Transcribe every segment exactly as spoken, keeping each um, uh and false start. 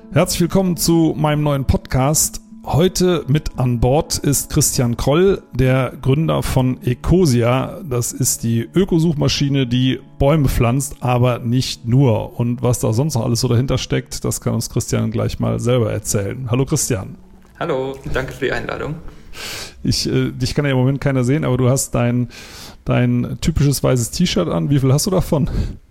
Herzlich willkommen zu meinem neuen Podcast. Heute mit an Bord ist Christian Kroll, der Gründer von Ecosia. Das ist die Ökosuchmaschine, die Bäume pflanzt, aber nicht nur. Und was da sonst noch alles so dahinter steckt, das kann uns Christian gleich mal selber erzählen. Hallo Christian. Hallo, danke für die Einladung. Ich, äh, dich kann ja im Moment keiner sehen, aber du hast dein, dein typisches weißes T-Shirt an. Wie viel hast du davon?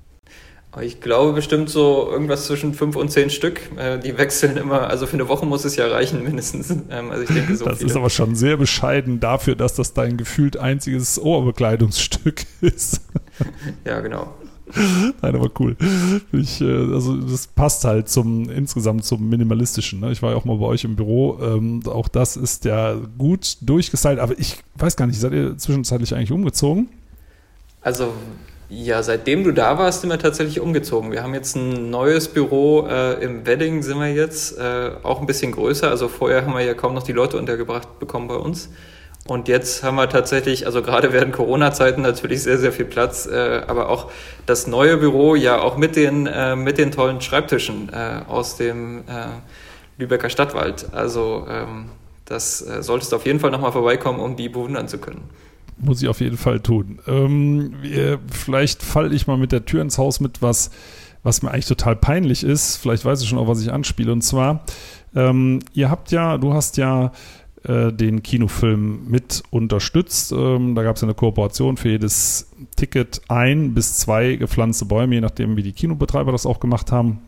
Ich glaube bestimmt so irgendwas zwischen fünf und zehn Stück. Die wechseln immer, also für eine Woche muss es ja reichen mindestens. Also ich denke so Das viele. Ist aber schon sehr bescheiden dafür, dass das dein gefühlt einziges Oberbekleidungsstück ist. Ja, genau. Nein, aber cool. Ich, also das passt halt zum insgesamt zum Minimalistischen. Ne? Ich war ja auch mal bei euch im Büro. Ähm, auch das ist ja gut durchgestylt. Aber ich weiß gar nicht, seid ihr zwischenzeitlich eigentlich umgezogen? Also ja, seitdem du da warst, sind wir tatsächlich umgezogen. Wir haben jetzt ein neues Büro äh, im Wedding, sind wir jetzt, äh, auch ein bisschen größer. Also vorher haben wir ja kaum noch die Leute untergebracht bekommen bei uns. Und jetzt haben wir tatsächlich, also gerade während Corona-Zeiten natürlich sehr, sehr viel Platz, äh, aber auch das neue Büro ja auch mit den, äh, mit den tollen Schreibtischen äh, aus dem äh, Lübecker Stadtwald. Also ähm, das äh, solltest du auf jeden Fall nochmal vorbeikommen, um die bewundern zu können. Muss ich auf jeden Fall tun. Ähm, wir, vielleicht falle ich mal mit der Tür ins Haus mit was, was mir eigentlich total peinlich ist. Vielleicht weißt du schon, auf was ich anspiele. Und zwar, ähm, ihr habt ja, du hast ja äh, den Kinofilm mit unterstützt. Ähm, da gab es ja eine Kooperation für jedes Ticket ein bis zwei gepflanzte Bäume, je nachdem, wie die Kinobetreiber das auch gemacht haben.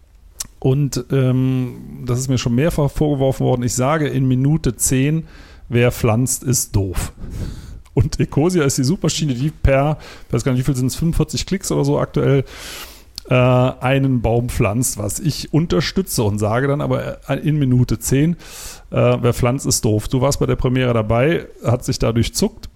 Und ähm, das ist mir schon mehrfach vorgeworfen worden. Ich sage in Minute zehn, wer pflanzt, ist doof. Und Ecosia ist die Suchmaschine, die per, ich weiß gar nicht, wie viel sind es, fünfundvierzig Klicks oder so aktuell, äh, einen Baum pflanzt, was ich unterstütze und sage dann aber in Minute zehn, äh, wer pflanzt, ist doof. Du warst bei der Premiere dabei, hat sich da durchzuckt?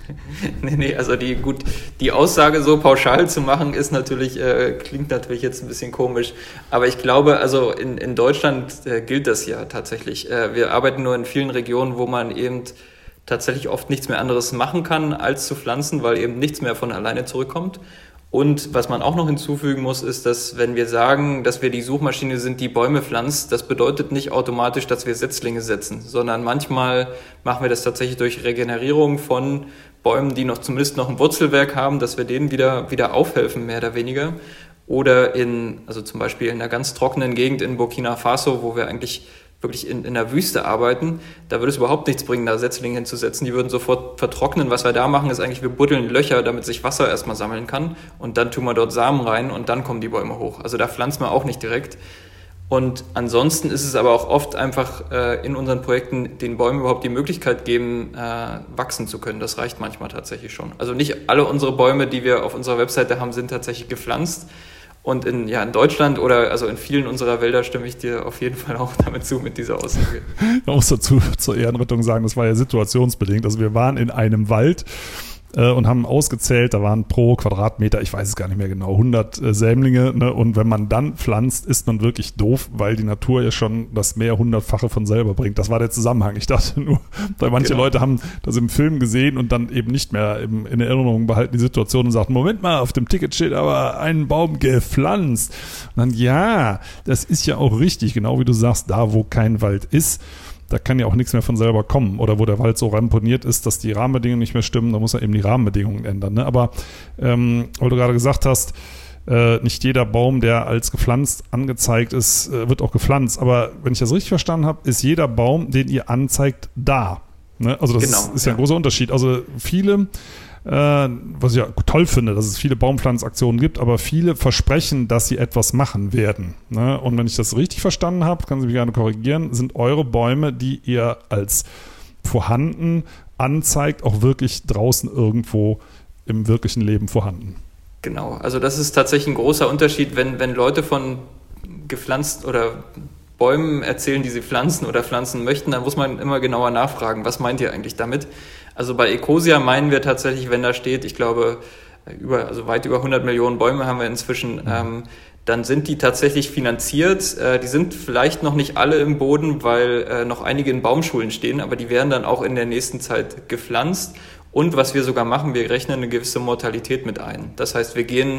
Nee, nee, also die, gut, die Aussage so pauschal zu machen, ist natürlich, äh, klingt natürlich jetzt ein bisschen komisch. Aber ich glaube, also in, in Deutschland äh, gilt das ja tatsächlich. Äh, wir arbeiten nur in vielen Regionen, wo man eben tatsächlich oft nichts mehr anderes machen kann, als zu pflanzen, weil eben nichts mehr von alleine zurückkommt. Und was man auch noch hinzufügen muss, ist, dass wenn wir sagen, dass wir die Suchmaschine sind, die Bäume pflanzt, das bedeutet nicht automatisch, dass wir Setzlinge setzen, sondern manchmal machen wir das tatsächlich durch Regenerierung von Bäumen, die noch zumindest noch ein Wurzelwerk haben, dass wir denen wieder, wieder aufhelfen, mehr oder weniger. Oder in, also zum Beispiel in einer ganz trockenen Gegend in Burkina Faso, wo wir eigentlich wirklich in, in der Wüste arbeiten, da würde es überhaupt nichts bringen, da Setzlinge hinzusetzen. Die würden sofort vertrocknen. Was wir da machen, ist eigentlich, wir buddeln Löcher, damit sich Wasser erstmal sammeln kann. Und dann tun wir dort Samen rein und dann kommen die Bäume hoch. Also da pflanzen wir auch nicht direkt. Und ansonsten ist es aber auch oft einfach äh, in unseren Projekten den Bäumen überhaupt die Möglichkeit geben, äh, wachsen zu können. Das reicht manchmal tatsächlich schon. Also nicht alle unsere Bäume, die wir auf unserer Webseite haben, sind tatsächlich gepflanzt. Und in, ja, in Deutschland oder also in vielen unserer Wälder stimme ich dir auf jeden Fall auch damit zu, mit dieser Aussage. Man muss dazu zur Ehrenrettung sagen, das war ja situationsbedingt. Also wir waren in einem Wald äh, und haben ausgezählt, da waren pro Quadratmeter, ich weiß es gar nicht mehr genau, hundert äh, Sämlinge. Ne? Und wenn man dann pflanzt, ist man wirklich doof, weil die Natur ja schon das mehr hundertfache von selber bringt. Das war der Zusammenhang. Ich dachte nur, weil manche genau. Leute haben das im Film gesehen und dann eben nicht mehr im, in Erinnerung behalten die Situation und sagten, Moment mal, auf dem Ticket steht aber ein Baum gepflanzt. Und dann, ja, das ist ja auch richtig, genau wie du sagst, da wo kein Wald ist, da kann ja auch nichts mehr von selber kommen. Oder wo der Wald so ramponiert ist, dass die Rahmenbedingungen nicht mehr stimmen, da muss er eben die Rahmenbedingungen ändern. Ne? Aber ähm, weil du gerade gesagt hast, äh, nicht jeder Baum, der als gepflanzt angezeigt ist, äh, wird auch gepflanzt. Aber wenn ich das richtig verstanden habe, ist jeder Baum, den ihr anzeigt, da. Ne? Also das genau, ist, ist ja ein großer Unterschied. Also viele, äh, was ich ja toll finde, dass es viele Baumpflanzaktionen gibt, aber viele versprechen, dass sie etwas machen werden. Ne? Und wenn ich das richtig verstanden habe, kann Sie mich gerne korrigieren, sind eure Bäume, die ihr als vorhanden anzeigt, auch wirklich draußen irgendwo im wirklichen Leben vorhanden. Genau, also das ist tatsächlich ein großer Unterschied, wenn, wenn Leute von gepflanzt oder Bäumen erzählen, die sie pflanzen oder pflanzen möchten, dann muss man immer genauer nachfragen, was meint ihr eigentlich damit? Also bei Ecosia meinen wir tatsächlich, wenn da steht, ich glaube, über, also weit über hundert Millionen Bäume haben wir inzwischen, ähm, dann sind die tatsächlich finanziert. Äh, die sind vielleicht noch nicht alle im Boden, weil äh, noch einige in Baumschulen stehen, aber die werden dann auch in der nächsten Zeit gepflanzt. Und was wir sogar machen, wir rechnen eine gewisse Mortalität mit ein. Das heißt, wir gehen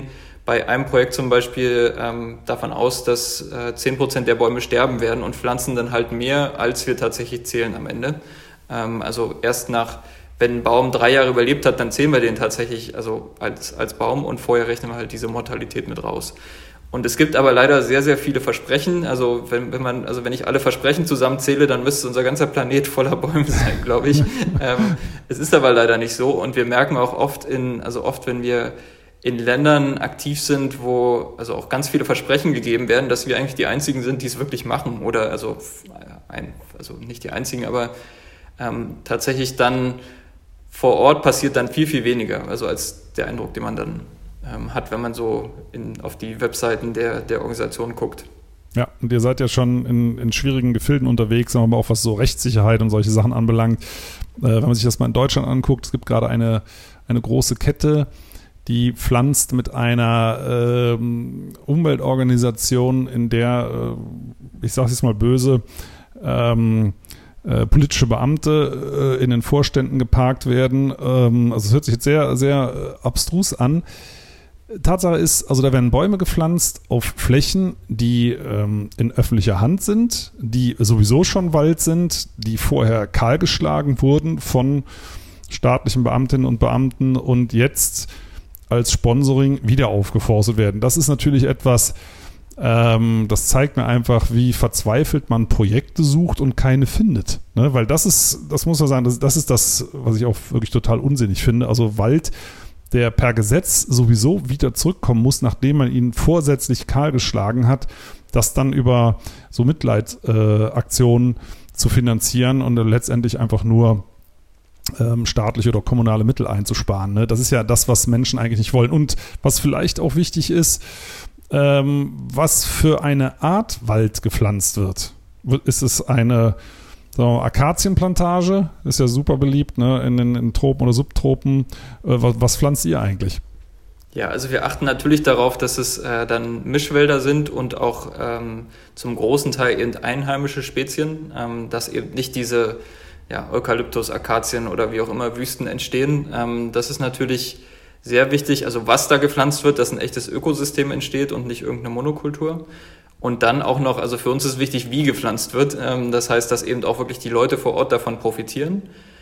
bei einem Projekt zum Beispiel ähm, davon aus, dass äh, zehn Prozent der Bäume sterben werden und pflanzen dann halt mehr, als wir tatsächlich zählen am Ende. Ähm, also erst nach, wenn ein Baum drei Jahre überlebt hat, dann zählen wir den tatsächlich also als, als Baum und vorher rechnen wir halt diese Mortalität mit raus. Und es gibt aber leider sehr, sehr viele Versprechen. Also wenn, wenn man, also wenn ich alle Versprechen zusammenzähle, dann müsste unser ganzer Planet voller Bäume sein, glaube ich. ähm, es ist aber leider nicht so. Und wir merken auch oft in, also oft, wenn wir in Ländern aktiv sind, wo also auch ganz viele Versprechen gegeben werden, dass wir eigentlich die Einzigen sind, die es wirklich machen. Oder also, ein, also nicht die Einzigen, aber ähm, tatsächlich dann vor Ort passiert dann viel, viel weniger. Also als der Eindruck, den man dann ähm, hat, wenn man so in, auf die Webseiten der, der Organisation guckt. Ja, und ihr seid ja schon in, in schwierigen Gefilden unterwegs, aber auch was so Rechtssicherheit und solche Sachen anbelangt. Äh, wenn man sich das mal in Deutschland anguckt, es gibt gerade eine, eine große Kette, die pflanzt mit einer ähm, Umweltorganisation, in der, äh, ich sage es jetzt mal böse, ähm, äh, politische Beamte äh, in den Vorständen geparkt werden. Ähm, also es hört sich jetzt sehr, sehr äh, abstrus an. Tatsache ist, also da werden Bäume gepflanzt auf Flächen, die ähm, in öffentlicher Hand sind, die sowieso schon Wald sind, die vorher kahlgeschlagen wurden von staatlichen Beamtinnen und Beamten und jetzt als Sponsoring wieder aufgeforstet werden. Das ist natürlich etwas, ähm, das zeigt mir einfach, wie verzweifelt man Projekte sucht und keine findet. Ne? Weil das ist, das muss man sagen, das, das ist das, was ich auch wirklich total unsinnig finde. Also Wald, der per Gesetz sowieso wieder zurückkommen muss, nachdem man ihn vorsätzlich kahlgeschlagen hat, das dann über so Mitleidaktionen äh, zu finanzieren und letztendlich einfach nur ähm, staatliche oder kommunale Mittel einzusparen. Ne? Das ist ja das, was Menschen eigentlich nicht wollen. Und was vielleicht auch wichtig ist, ähm, was für eine Art Wald gepflanzt wird. Ist es eine So, Akazienplantage ist ja super beliebt, ne, in den in Tropen oder Subtropen. Äh, was, was pflanzt ihr eigentlich? Ja, also wir achten natürlich darauf, dass es äh, dann Mischwälder sind und auch ähm, zum großen Teil eben einheimische Spezien, ähm, dass eben nicht diese ja, Eukalyptus, Akazien oder wie auch immer Wüsten entstehen. Ähm, das ist natürlich sehr wichtig, also was da gepflanzt wird, dass ein echtes Ökosystem entsteht und nicht irgendeine Monokultur. Und dann auch noch, also für uns ist wichtig, wie gepflanzt wird. Das heißt, dass eben auch wirklich die Leute vor Ort davon profitieren.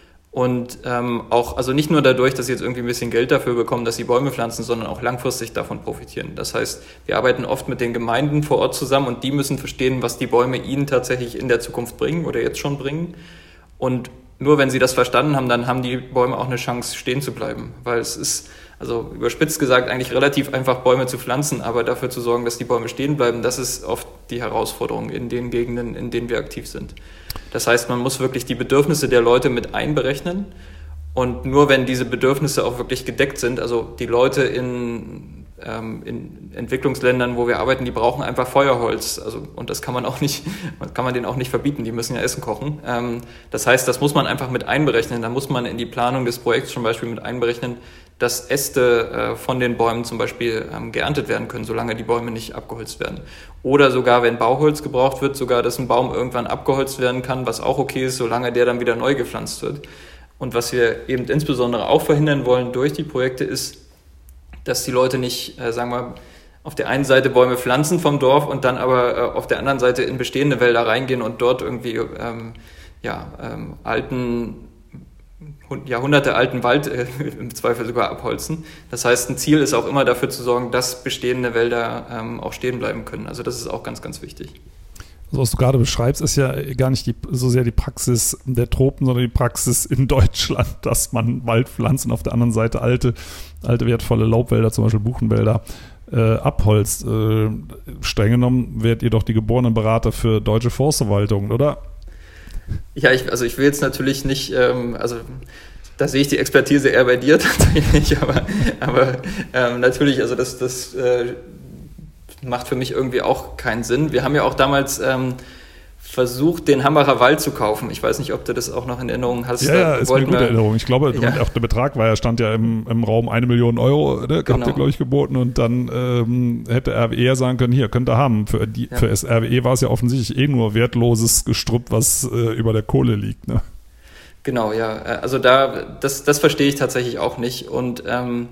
Und ähm, auch, also nicht nur dadurch, dass sie jetzt irgendwie ein bisschen Geld dafür bekommen, dass sie Bäume pflanzen, sondern auch langfristig davon profitieren. Das heißt, wir arbeiten oft mit den Gemeinden vor Ort zusammen und die müssen verstehen, was die Bäume ihnen tatsächlich in der Zukunft bringen oder jetzt schon bringen. Und nur wenn sie das verstanden haben, dann haben die Bäume auch eine Chance, stehen zu bleiben. Weil es ist, also überspitzt gesagt, eigentlich relativ einfach, Bäume zu pflanzen, aber dafür zu sorgen, dass die Bäume stehen bleiben, das ist oft die Herausforderung in den Gegenden, in denen wir aktiv sind. Das heißt, man muss wirklich die Bedürfnisse der Leute mit einberechnen und nur wenn diese Bedürfnisse auch wirklich gedeckt sind, also die Leute in, ähm, in Entwicklungsländern, wo wir arbeiten, die brauchen einfach Feuerholz, also und das kann man auch nicht, kann man denen auch nicht verbieten, die müssen ja Essen kochen. Ähm, das heißt, das muss man einfach mit einberechnen, da muss man in die Planung des Projekts zum Beispiel mit einberechnen, dass Äste äh, von den Bäumen zum Beispiel ähm, geerntet werden können, solange die Bäume nicht abgeholzt werden. Oder sogar, wenn Bauholz gebraucht wird, sogar, dass ein Baum irgendwann abgeholzt werden kann, was auch okay ist, solange der dann wieder neu gepflanzt wird. Und was wir eben insbesondere auch verhindern wollen durch die Projekte ist, dass die Leute nicht, äh, sagen wir, auf der einen Seite Bäume pflanzen vom Dorf und dann aber äh, auf der anderen Seite in bestehende Wälder reingehen und dort irgendwie ähm, ja, ähm, alten Jahrhunderte alten Wald äh, im Zweifel sogar abholzen. Das heißt, ein Ziel ist auch immer dafür zu sorgen, dass bestehende Wälder ähm, auch stehen bleiben können. Also das ist auch ganz, ganz wichtig. Also was du gerade beschreibst, ist ja gar nicht die, so sehr die Praxis der Tropen, sondern die Praxis in Deutschland, dass man Wald pflanzt und auf der anderen Seite alte, alte wertvolle Laubwälder, zum Beispiel Buchenwälder, äh, abholzt. Äh, streng genommen werdet ihr doch die geborenen Berater für deutsche Forstverwaltung, oder? Ja, ich, also ich will jetzt natürlich nicht, ähm, also da sehe ich die Expertise eher bei dir tatsächlich, aber, aber ähm, natürlich, also das, das äh, macht für mich irgendwie auch keinen Sinn. Wir haben ja auch damals ähm, versucht, den Hambacher Wald zu kaufen. Ich weiß nicht, ob du das auch noch in Erinnerung hast. Ja, ja, ist eine gute wir, Erinnerung. Ich glaube, ja. auch der Betrag war ja, stand ja im, im Raum eine Million Euro, ne? Habt Genau. ihr, glaube ich, geboten und dann ähm, hätte R W E ja sagen können, hier, könnt ihr haben. Für, die, Ja. für das R W E war es ja offensichtlich eh nur wertloses Gestrüpp, was äh, über der Kohle liegt. Ne? Genau, ja. Also da, das, das verstehe ich tatsächlich auch nicht. Und ähm,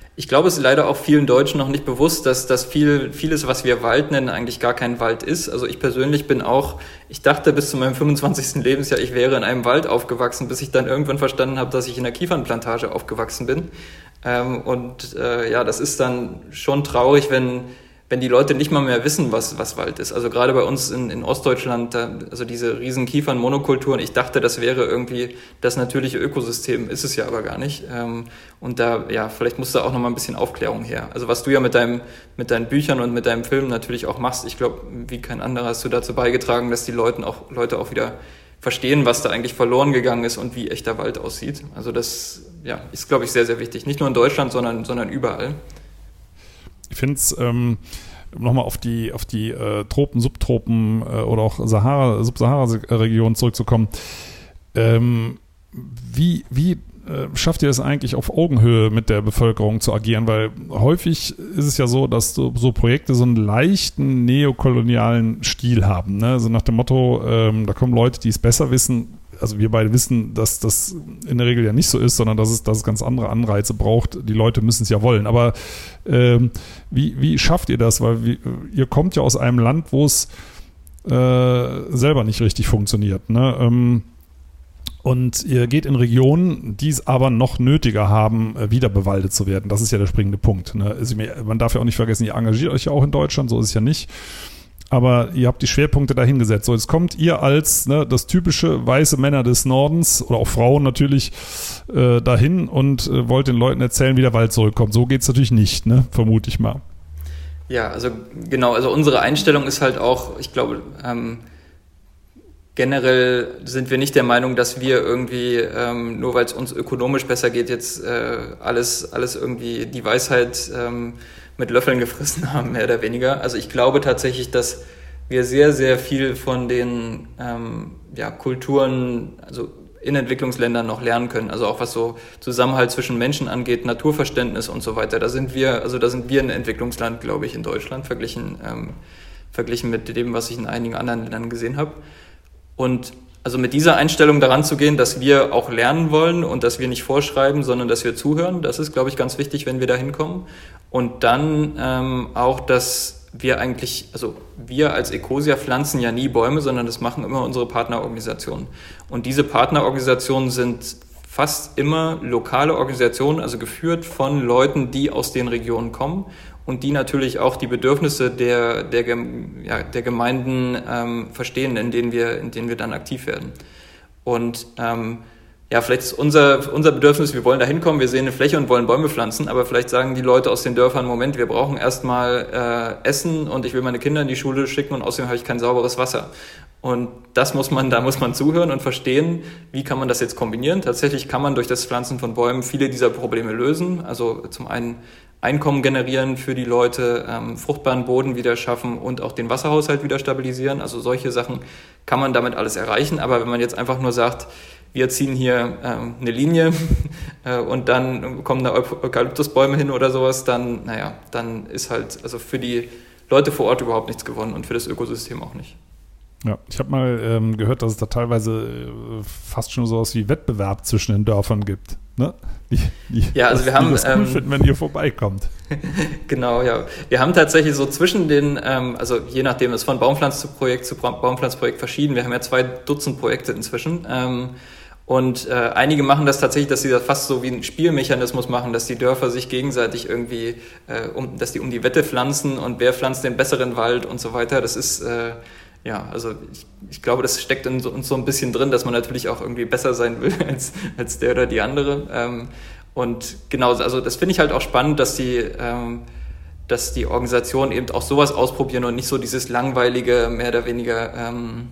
Ich glaube, es ist leider auch vielen Deutschen noch nicht bewusst, dass, dass viel, vieles, was wir Wald nennen, eigentlich gar kein Wald ist. Also ich persönlich bin auch, ich dachte bis zu meinem fünfundzwanzigsten Lebensjahr, ich wäre in einem Wald aufgewachsen, bis ich dann irgendwann verstanden habe, dass ich in einer Kiefernplantage aufgewachsen bin. Ähm, und äh, ja, das ist dann schon traurig, wenn wenn die Leute nicht mal mehr wissen, was was Wald ist. Also gerade bei uns in, in Ostdeutschland, da, also diese riesen Kiefern-Monokulturen, ich dachte, das wäre irgendwie das natürliche Ökosystem, ist es ja aber gar nicht. Ähm, und da, ja, vielleicht muss da auch noch mal ein bisschen Aufklärung her. Also was du ja mit deinem mit deinen Büchern und mit deinem Film natürlich auch machst, ich glaube, wie kein anderer hast du dazu beigetragen, dass die Leuten auch Leute auch wieder verstehen, was da eigentlich verloren gegangen ist und wie echter Wald aussieht. Also das, ja, ist, glaube ich, sehr, sehr wichtig. Nicht nur in Deutschland, sondern sondern überall. Ich finde es, ähm, um nochmal auf die, auf die äh, Tropen, Subtropen äh, oder auch Sahara, Sub-Sahara-Region zurückzukommen. Ähm, wie wie äh, schafft ihr es eigentlich auf Augenhöhe mit der Bevölkerung zu agieren? Weil häufig ist es ja so, dass so, so Projekte so einen leichten neokolonialen Stil haben. Ne? Also nach dem Motto, ähm, da kommen Leute, die es besser wissen. Also wir beide wissen, dass das in der Regel ja nicht so ist, sondern dass es, dass es ganz andere Anreize braucht. Die Leute müssen es ja wollen. Aber ähm, wie, wie schafft ihr das? Weil wie, ihr kommt ja aus einem Land, wo es äh, selber nicht richtig funktioniert. Ne? Ähm, und ihr geht in Regionen, die es aber noch nötiger haben, wieder bewaldet zu werden. Das ist ja der springende Punkt. Ne? Also man darf ja auch nicht vergessen, ihr engagiert euch ja auch in Deutschland, so ist es ja nicht. Aber ihr habt die Schwerpunkte dahingesetzt. So, jetzt kommt ihr als ne, das typische weiße Männer des Nordens oder auch Frauen natürlich äh, dahin und äh, wollt den Leuten erzählen, wie der Wald zurückkommt. So geht's natürlich nicht, ne? Vermute ich mal. Ja, also genau, also unsere Einstellung ist halt auch, ich glaube, ähm, generell sind wir nicht der Meinung, dass wir irgendwie, ähm, nur weil es uns ökonomisch besser geht, jetzt äh, alles, alles irgendwie die Weisheit ähm, mit Löffeln gefressen haben, mehr oder weniger. Also ich glaube tatsächlich, dass wir sehr, sehr viel von den ähm, ja, Kulturen, also in Entwicklungsländern noch lernen können. Also auch was so Zusammenhalt zwischen Menschen angeht, Naturverständnis und so weiter. Da sind wir, also da sind wir ein Entwicklungsland, glaube ich, in Deutschland, verglichen, ähm, verglichen mit dem, was ich in einigen anderen Ländern gesehen habe. Und also mit dieser Einstellung daran zu gehen, dass wir auch lernen wollen und dass wir nicht vorschreiben, sondern dass wir zuhören, das ist, glaube ich, ganz wichtig, wenn wir da hinkommen. Und dann ähm, auch, dass wir eigentlich, also wir als Ecosia pflanzen ja nie Bäume, sondern das machen immer unsere Partnerorganisationen. Und diese Partnerorganisationen sind fast immer lokale Organisationen, also geführt von Leuten, die aus den Regionen kommen und die natürlich auch die Bedürfnisse der, der, ja, der Gemeinden ähm, verstehen, in denen wir, in denen wir dann aktiv werden. Und ähm, ja, vielleicht ist unser, unser Bedürfnis, wir wollen da hinkommen, wir sehen eine Fläche und wollen Bäume pflanzen, aber vielleicht sagen die Leute aus den Dörfern, Moment, wir brauchen erstmal äh, Essen und ich will meine Kinder in die Schule schicken und außerdem habe ich kein sauberes Wasser. Und das muss man, da muss man zuhören und verstehen, wie kann man das jetzt kombinieren. Tatsächlich kann man durch das Pflanzen von Bäumen viele dieser Probleme lösen. Also zum einen Einkommen generieren für die Leute, ähm, fruchtbaren Boden wieder schaffen und auch den Wasserhaushalt wieder stabilisieren. Also solche Sachen kann man damit alles erreichen. Aber wenn man jetzt einfach nur sagt, wir ziehen hier ähm, eine Linie äh, und dann kommen da Eukalyptusbäume hin oder sowas, dann, naja, dann ist halt also für die Leute vor Ort überhaupt nichts gewonnen und für das Ökosystem auch nicht. Ja, ich habe mal ähm, gehört, dass es da teilweise äh, fast schon sowas wie Wettbewerb zwischen den Dörfern gibt. Ne? Die, die, ja, also das, wir haben die das cool ähm, finden, wenn ihr vorbeikommt. Genau, ja. Wir haben tatsächlich so zwischen den, ähm, also je nachdem, ist von Baumpflanzprojekt zu Baumpflanzprojekt verschieden. Wir haben ja zwei Dutzend Projekte inzwischen. Ähm, Und äh, einige machen das tatsächlich, dass sie das fast so wie einen Spielmechanismus machen, dass die Dörfer sich gegenseitig irgendwie, äh, um, dass die um die Wette pflanzen und wer pflanzt den besseren Wald und so weiter. Das ist, äh, ja, also ich, ich glaube, das steckt in so, uns so ein bisschen drin, dass man natürlich auch irgendwie besser sein will als, als der oder die andere. Ähm, und genau, also das finde ich halt auch spannend, dass die, ähm, dass die Organisationen eben auch sowas ausprobieren und nicht so dieses langweilige, mehr oder weniger, ähm,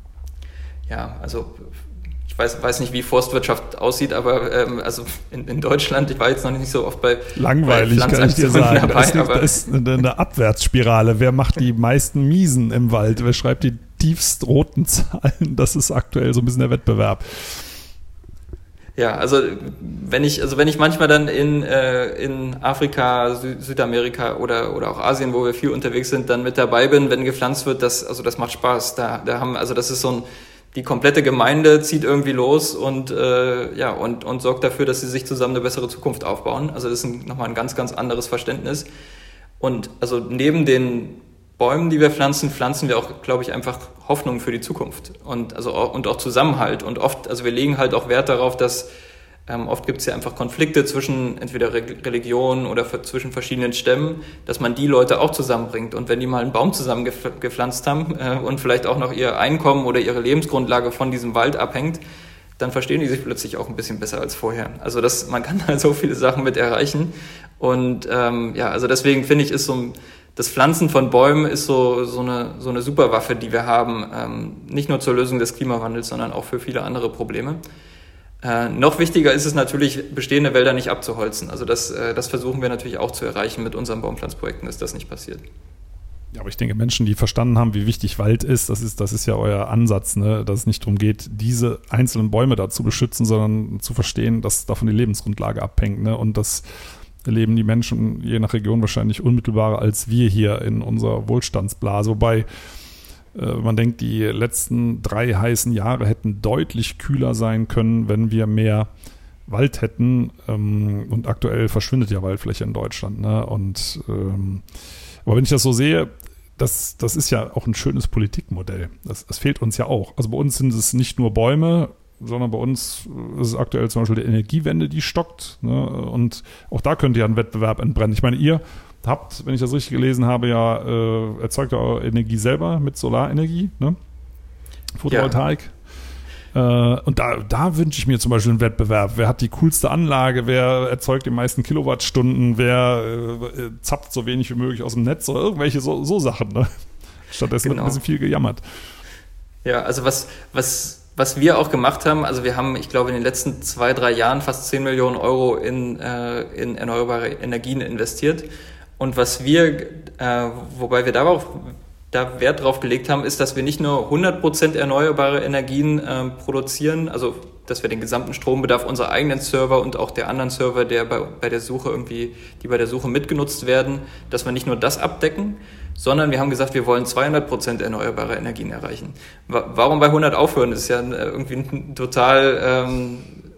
ja, also ich weiß, weiß nicht, wie Forstwirtschaft aussieht, aber ähm, also in, in Deutschland, ich war jetzt noch nicht so oft bei langweilig, bei kann ich dir sagen. Dabei, das, ist, aber das ist eine, eine Abwärtsspirale. Wer macht die meisten Miesen im Wald? Wer schreibt die tiefst roten Zahlen? Das ist aktuell so ein bisschen der Wettbewerb. Ja, also wenn ich, also wenn ich manchmal dann in äh, in Afrika, Sü- Südamerika oder oder auch Asien, wo wir viel unterwegs sind, dann mit dabei bin, wenn gepflanzt wird, das also das macht Spaß. Da da haben also das ist so ein die komplette Gemeinde zieht irgendwie los und, äh, ja, und, und sorgt dafür, dass sie sich zusammen eine bessere Zukunft aufbauen. Also das ist ein, nochmal ein ganz, ganz anderes Verständnis. Und also neben den Bäumen, die wir pflanzen, pflanzen wir auch, glaube ich, einfach Hoffnung für die Zukunft und, also auch, und auch Zusammenhalt. Und oft, also wir legen halt auch Wert darauf, dass ähm, oft gibt es ja einfach Konflikte zwischen entweder Re- Religionen oder f- zwischen verschiedenen Stämmen, dass man die Leute auch zusammenbringt. Und wenn die mal einen Baum zusammen gef- gepflanzt haben äh, und vielleicht auch noch ihr Einkommen oder ihre Lebensgrundlage von diesem Wald abhängt, dann verstehen die sich plötzlich auch ein bisschen besser als vorher. Also das, man kann da so viele Sachen mit erreichen. Und ähm, ja, also deswegen finde ich, ist so ein das Pflanzen von Bäumen ist so, so eine, so eine Superwaffe, die wir haben, ähm, nicht nur zur Lösung des Klimawandels, sondern auch für viele andere Probleme. Äh, noch wichtiger ist es natürlich, bestehende Wälder nicht abzuholzen. Also das, äh, das versuchen wir natürlich auch zu erreichen mit unseren Baumpflanzprojekten, dass das nicht passiert. Ja, aber ich denke, Menschen, die verstanden haben, wie wichtig Wald ist, das ist, das ist ja euer Ansatz, ne? Dass es nicht darum geht, diese einzelnen Bäume da zu beschützen, sondern zu verstehen, dass davon die Lebensgrundlage abhängt, ne? Und das erleben die Menschen je nach Region wahrscheinlich unmittelbarer als wir hier in unserer Wohlstandsblase. Wobei äh, man denkt, die letzten drei heißen Jahre hätten deutlich kühler sein können, wenn wir mehr Wald hätten. Ähm, und aktuell verschwindet ja Waldfläche in Deutschland. Ne? Und ähm, aber wenn ich das so sehe, das, das ist ja auch ein schönes Politikmodell. Das, das fehlt uns ja auch. Also bei uns sind es nicht nur Bäume, sondern bei uns ist es aktuell zum Beispiel die Energiewende, die stockt. Ne? Und auch da könnte ja ein Wettbewerb entbrennen. Ich meine, ihr habt, wenn ich das richtig gelesen habe, ja äh, erzeugt eure Energie selber mit Solarenergie, ne? Photovoltaik. Ja. Äh, und da, da wünsche ich mir zum Beispiel einen Wettbewerb. Wer hat die coolste Anlage? Wer erzeugt die meisten Kilowattstunden? Wer äh, zapft so wenig wie möglich aus dem Netz? Oder irgendwelche so, so Sachen. Ne? Stattdessen genau. Wird ein bisschen viel gejammert. Ja, also was... was Was wir auch gemacht haben, also wir haben, ich glaube, in den letzten zwei, drei Jahren fast zehn Millionen Euro in, äh, in erneuerbare Energien investiert. Und was wir, äh, wobei wir darauf, da Wert drauf gelegt haben, ist, dass wir nicht nur hundert Prozent erneuerbare Energien äh, produzieren, also dass wir den gesamten Strombedarf unserer eigenen Server und auch der anderen Server, der bei, bei der Suche irgendwie, die bei der Suche mitgenutzt werden, dass wir nicht nur das abdecken, sondern wir haben gesagt, wir wollen zweihundert Prozent erneuerbare Energien erreichen. Warum bei hundert aufhören? Das ist ja irgendwie total, ähm,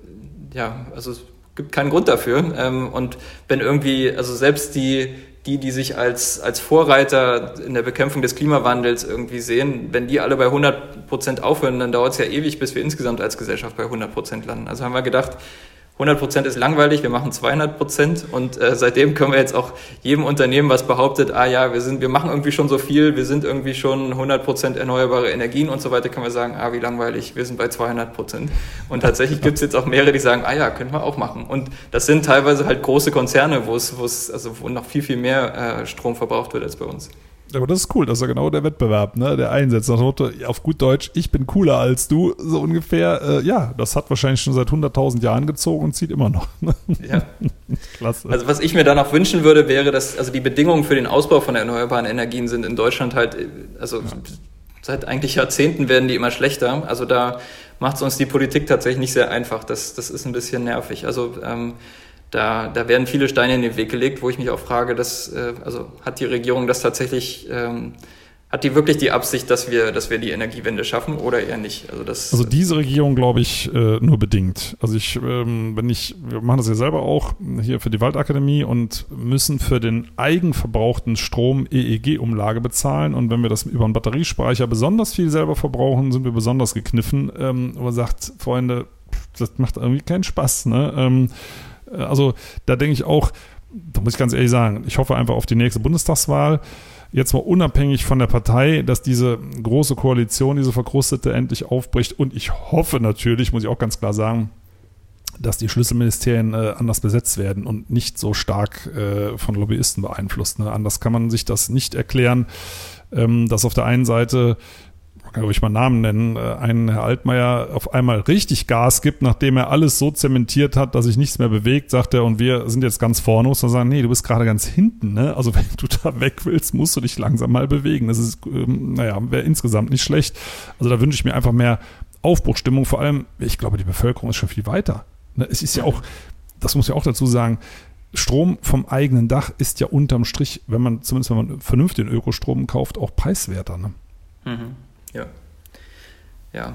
ja, also es gibt keinen Grund dafür. Ähm, und wenn irgendwie, also selbst die, die, die sich als, als Vorreiter in der Bekämpfung des Klimawandels irgendwie sehen, wenn die alle bei hundert Prozent aufhören, dann dauert es ja ewig, bis wir insgesamt als Gesellschaft bei hundert Prozent landen. Also haben wir gedacht, hundert Prozent ist langweilig, wir machen zweihundert Prozent und äh, seitdem können wir jetzt auch jedem Unternehmen, was behauptet, ah ja, wir sind, wir machen irgendwie schon so viel, wir sind irgendwie schon hundert Prozent erneuerbare Energien und so weiter, können wir sagen, ah, wie langweilig, wir sind bei zweihundert Prozent. Und tatsächlich gibt es jetzt auch mehrere, die sagen, ah ja, können wir auch machen. Und das sind teilweise halt große Konzerne, wo es, wo es, also wo noch viel, viel mehr äh, Strom verbraucht wird als bei uns. Aber das ist cool, das ist ja genau der Wettbewerb, ne, der einsetzt. Nach dem Motto, auf gut Deutsch, ich bin cooler als du, so ungefähr. Äh, ja, das hat wahrscheinlich schon seit hunderttausend Jahren gezogen und zieht immer noch. Ne? Ja. Klasse. Also was ich mir da noch wünschen würde, wäre, dass also die Bedingungen für den Ausbau von erneuerbaren Energien sind in Deutschland halt, also ja. seit eigentlich Jahrzehnten werden die immer schlechter. Also da macht es uns die Politik tatsächlich nicht sehr einfach. Das, das ist ein bisschen nervig. Also ähm, Da, da werden viele Steine in den Weg gelegt, wo ich mich auch frage, dass, äh, also hat die Regierung das tatsächlich, ähm, hat die wirklich die Absicht, dass wir, dass wir die Energiewende schaffen oder eher nicht? Also, das, also diese Regierung glaube ich äh, nur bedingt. Also ich, ähm, wenn ich, wir machen das ja selber auch hier für die Waldakademie und müssen für den eigenverbrauchten Strom E E G-Umlage bezahlen und wenn wir das über einen Batteriespeicher besonders viel selber verbrauchen, sind wir besonders gekniffen. Ähm, aber sagt, Freunde, das macht irgendwie keinen Spaß, ne? Ähm, Also da denke ich auch, da muss ich ganz ehrlich sagen, ich hoffe einfach auf die nächste Bundestagswahl, jetzt mal unabhängig von der Partei, dass diese große Koalition, diese verkrustete, endlich aufbricht und ich hoffe natürlich, muss ich auch ganz klar sagen, dass die Schlüsselministerien äh, anders besetzt werden und nicht so stark äh, von Lobbyisten beeinflusst. Ne? Anders kann man sich das nicht erklären, ähm, dass auf der einen Seite, kann ich mal Namen nennen, ein Herr Altmaier auf einmal richtig Gas gibt, nachdem er alles so zementiert hat, dass sich nichts mehr bewegt, sagt er, und wir sind jetzt ganz vorne, muss man sagen, nee, du bist gerade ganz hinten, ne? Also wenn du da weg willst, musst du dich langsam mal bewegen. Das ist, ähm, naja, wäre insgesamt nicht schlecht. Also da wünsche ich mir einfach mehr Aufbruchstimmung, vor allem, ich glaube, die Bevölkerung ist schon viel weiter. Ne? Es ist ja auch, das muss ich auch dazu sagen, Strom vom eigenen Dach ist ja unterm Strich, wenn man, zumindest wenn man vernünftigen Ökostrom kauft, auch preiswerter, ne? Mhm. Ja, ja.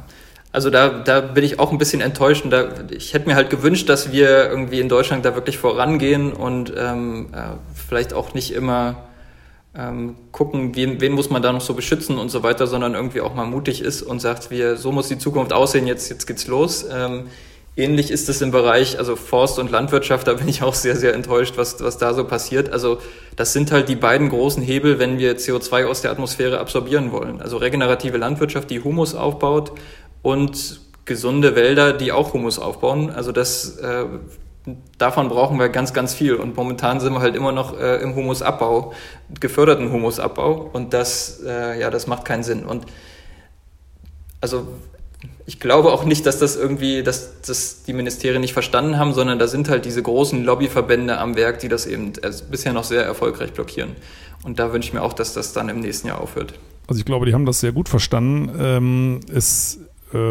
Also da, da bin ich auch ein bisschen enttäuscht. Und da, ich hätte mir halt gewünscht, dass wir irgendwie in Deutschland da wirklich vorangehen und ähm, äh, vielleicht auch nicht immer ähm, gucken, wen, wen muss man da noch so beschützen und so weiter, sondern irgendwie auch mal mutig ist und sagt, wir, so muss die Zukunft aussehen, jetzt, jetzt geht's los. Ähm, ähnlich ist es im Bereich, also Forst- und Landwirtschaft, da bin ich auch sehr, sehr enttäuscht, was, was da so passiert. Also das sind halt die beiden großen Hebel, wenn wir C O zwei aus der Atmosphäre absorbieren wollen. Also regenerative Landwirtschaft, die Humus aufbaut, und gesunde Wälder, die auch Humus aufbauen. Also das, äh, davon brauchen wir ganz, ganz viel. Und momentan sind wir halt immer noch äh, im Humusabbau, geförderten Humusabbau. Und das, äh, ja, das macht keinen Sinn. Und also ich glaube auch nicht, dass das irgendwie, dass das die Ministerien nicht verstanden haben, sondern da sind halt diese großen Lobbyverbände am Werk, die das eben also bisher noch sehr erfolgreich blockieren. Und da wünsche ich mir auch, dass das dann im nächsten Jahr aufhört. Also ich glaube, die haben das sehr gut verstanden. Ähm, es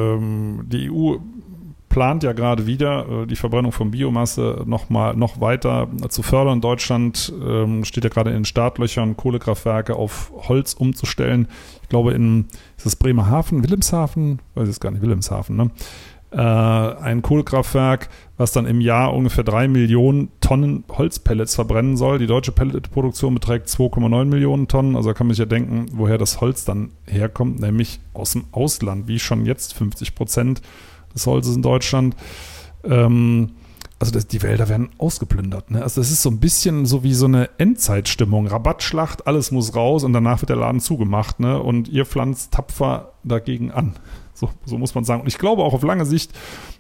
Die E U plant ja gerade wieder, die Verbrennung von Biomasse noch mal noch weiter zu fördern. In Deutschland ähm, steht ja gerade in den Startlöchern, Kohlekraftwerke auf Holz umzustellen. Ich glaube, in ist das Bremerhaven, Wilhelmshaven? Weiß ich jetzt gar nicht, Wilhelmshaven, ne? Äh, ein Kohlekraftwerk, was dann im Jahr ungefähr drei Millionen Tonnen Holzpellets verbrennen soll. Die deutsche Pelletproduktion beträgt zwei Komma neun Millionen Tonnen. Also da kann man sich ja denken, woher das Holz dann herkommt, nämlich aus dem Ausland, wie schon jetzt fünfzig Prozent des Holzes in Deutschland. Ähm, also das, die Wälder werden ausgeplündert. Ne? Also das ist so ein bisschen so wie so eine Endzeitstimmung. Rabattschlacht, alles muss raus und danach wird der Laden zugemacht. Ne? Und ihr pflanzt tapfer dagegen an. So, so muss man sagen. Und ich glaube auch auf lange Sicht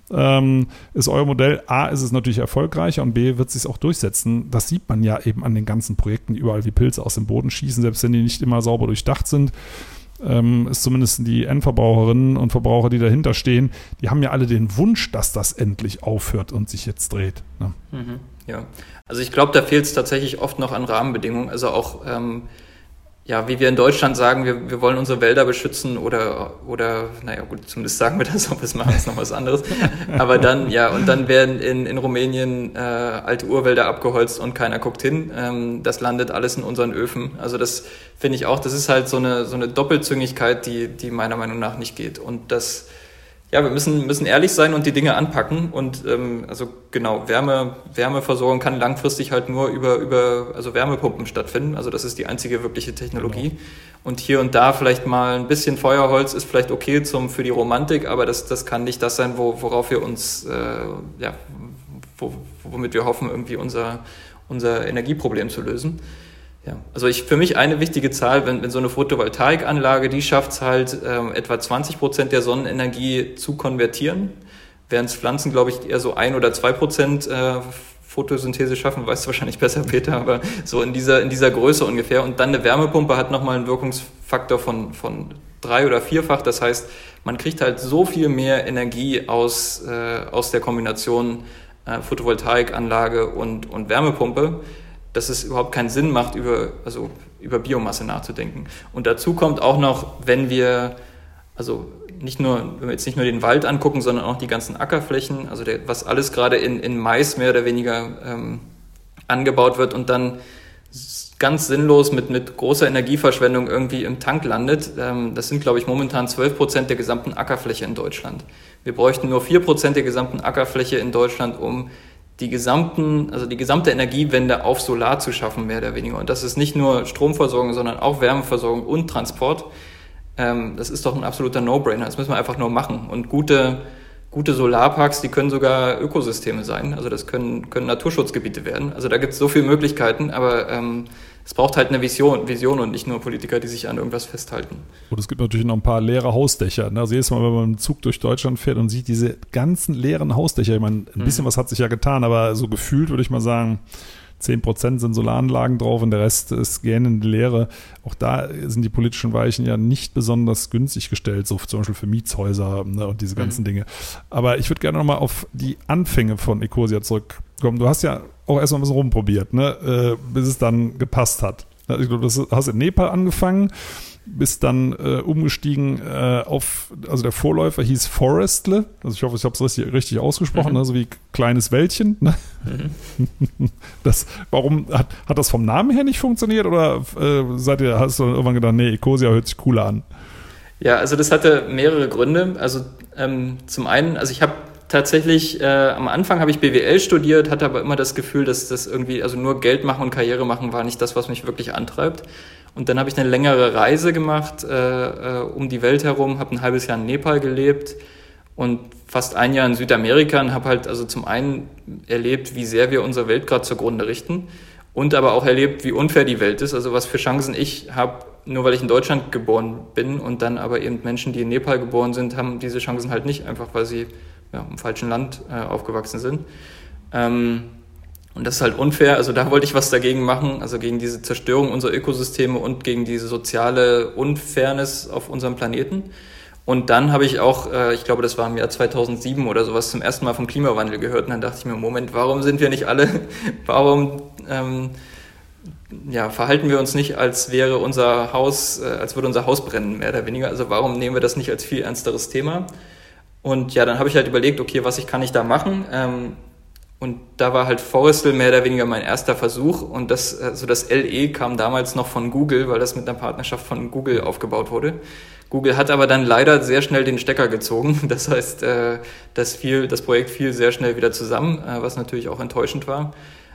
ähm, ist euer Modell, A, ist es natürlich erfolgreicher und B, wird es sich auch durchsetzen. Das sieht man ja eben an den ganzen Projekten, die überall wie Pilze aus dem Boden schießen, selbst wenn die nicht immer sauber durchdacht sind. Ähm, ist zumindest die Endverbraucherinnen und Verbraucher, die dahinter stehen, die haben ja alle den Wunsch, dass das endlich aufhört und sich jetzt dreht. Ne? Mhm, ja, also ich glaube, da fehlt es tatsächlich oft noch an Rahmenbedingungen. Also auch ähm, ja, wie wir in Deutschland sagen, wir, wir wollen unsere Wälder beschützen oder, oder, naja, gut, zumindest sagen wir das, ob wir es machen, ist noch was anderes. Aber dann, ja, und dann werden in, in Rumänien äh, alte Urwälder abgeholzt und keiner guckt hin. Ähm, das landet alles in unseren Öfen. Also das finde ich auch, das ist halt so eine, so eine Doppelzüngigkeit, die, die meiner Meinung nach nicht geht. Und das, ja, wir müssen, müssen ehrlich sein und die Dinge anpacken. Und ähm, also genau, Wärme, Wärmeversorgung kann langfristig halt nur über, über also Wärmepumpen stattfinden. Also das ist die einzige wirkliche Technologie. Genau. Und hier und da vielleicht mal ein bisschen Feuerholz ist vielleicht okay zum, für die Romantik, aber das, das kann nicht das sein, wo, worauf wir uns, äh, ja, wo, womit wir hoffen, irgendwie unser, unser Energieproblem zu lösen. Ja, also ich, für mich eine wichtige Zahl, wenn, wenn so eine Photovoltaikanlage, die schafft es halt, ähm, etwa zwanzig Prozent der Sonnenenergie zu konvertieren, während Pflanzen, glaube ich, eher so ein oder zwei Prozent äh, Photosynthese schaffen, weißt du wahrscheinlich besser, Peter, aber so in dieser, in dieser Größe ungefähr. Und dann eine Wärmepumpe hat nochmal einen Wirkungsfaktor von, von drei- oder vierfach. Das heißt, man kriegt halt so viel mehr Energie aus, äh, aus der Kombination äh, Photovoltaikanlage und, und Wärmepumpe, dass es überhaupt keinen Sinn macht, über, also über Biomasse nachzudenken. Und dazu kommt auch noch, wenn wir, also nicht nur, wenn wir jetzt nicht nur den Wald angucken, sondern auch die ganzen Ackerflächen, also der, was alles gerade in, in Mais mehr oder weniger ähm, angebaut wird und dann ganz sinnlos mit, mit großer Energieverschwendung irgendwie im Tank landet. Ähm, das sind, glaube ich, momentan zwölf Prozent der gesamten Ackerfläche in Deutschland. Wir bräuchten nur vier Prozent der gesamten Ackerfläche in Deutschland, um die gesamten, also die gesamte Energiewende auf Solar zu schaffen, mehr oder weniger. Und das ist nicht nur Stromversorgung, sondern auch Wärmeversorgung und Transport. Ähm, das ist doch ein absoluter No-Brainer. Das müssen wir einfach nur machen. Und gute, gute Solarparks, die können sogar Ökosysteme sein. Also das können, können Naturschutzgebiete werden. Also da gibt es so viele Möglichkeiten, aber ähm, es braucht halt eine Vision, Vision und nicht nur Politiker, die sich an irgendwas festhalten. Und es gibt natürlich noch ein paar leere Hausdächer. Also jedes Mal, wenn man mit dem Zug durch Deutschland fährt und sieht diese ganzen leeren Hausdächer, ich meine, ein bisschen mhm. was hat sich ja getan, aber so gefühlt würde ich mal sagen, zehn Prozent sind Solaranlagen drauf und der Rest ist gähnende Leere. Auch da sind die politischen Weichen ja nicht besonders günstig gestellt, so zum Beispiel für Mietshäuser, ne, und diese ganzen mhm. Dinge. Aber ich würde gerne nochmal auf die Anfänge von Ecosia zurückkommen. Du hast ja auch erstmal ein bisschen rumprobiert, ne, äh, bis es dann gepasst hat. Ich glaube, du hast in Nepal angefangen, bist dann äh, umgestiegen äh, auf, also der Vorläufer hieß Forestle, also ich hoffe, ich habe es richtig, richtig ausgesprochen, mhm. ne, so wie kleines Wäldchen. Ne? Mhm. Das, warum, hat, hat das vom Namen her nicht funktioniert oder äh, seid ihr, hast du dann irgendwann gedacht, nee, Ecosia hört sich cooler an? Ja, also das hatte mehrere Gründe. Also ähm, zum einen, also ich habe tatsächlich, äh, am Anfang habe ich B W L studiert, hatte aber immer das Gefühl, dass das irgendwie, also nur Geld machen und Karriere machen war nicht das, was mich wirklich antreibt. Und dann habe ich eine längere Reise gemacht äh, um die Welt herum, habe ein halbes Jahr in Nepal gelebt und fast ein Jahr in Südamerika und habe halt also zum einen erlebt, wie sehr wir unsere Welt gerade zugrunde richten und aber auch erlebt, wie unfair die Welt ist, also was für Chancen ich habe, nur weil ich in Deutschland geboren bin und dann aber eben Menschen, die in Nepal geboren sind, haben diese Chancen halt nicht, einfach weil sie ja, im falschen Land äh, aufgewachsen sind. Ähm, Und das ist halt unfair, also da wollte ich was dagegen machen, also gegen diese Zerstörung unserer Ökosysteme und gegen diese soziale Unfairness auf unserem Planeten. Und dann habe ich auch, äh, ich glaube, das war im Jahr zweitausendsieben oder sowas, zum ersten Mal vom Klimawandel gehört. Und dann dachte ich mir, Moment, warum sind wir nicht alle, warum ähm, ja, verhalten wir uns nicht, als wäre unser Haus, äh, als würde unser Haus brennen, mehr oder weniger. Also warum nehmen wir das nicht als viel ernsteres Thema? Und ja, dann habe ich halt überlegt, okay, was ich kann ich da machen? Ähm, Und da war halt Forrestal mehr oder weniger mein erster Versuch. Und das, also das L E kam damals noch von Google, weil das mit einer Partnerschaft von Google aufgebaut wurde. Google hat aber dann leider sehr schnell den Stecker gezogen. Das heißt, das, fiel, das Projekt fiel sehr schnell wieder zusammen, was natürlich auch enttäuschend war.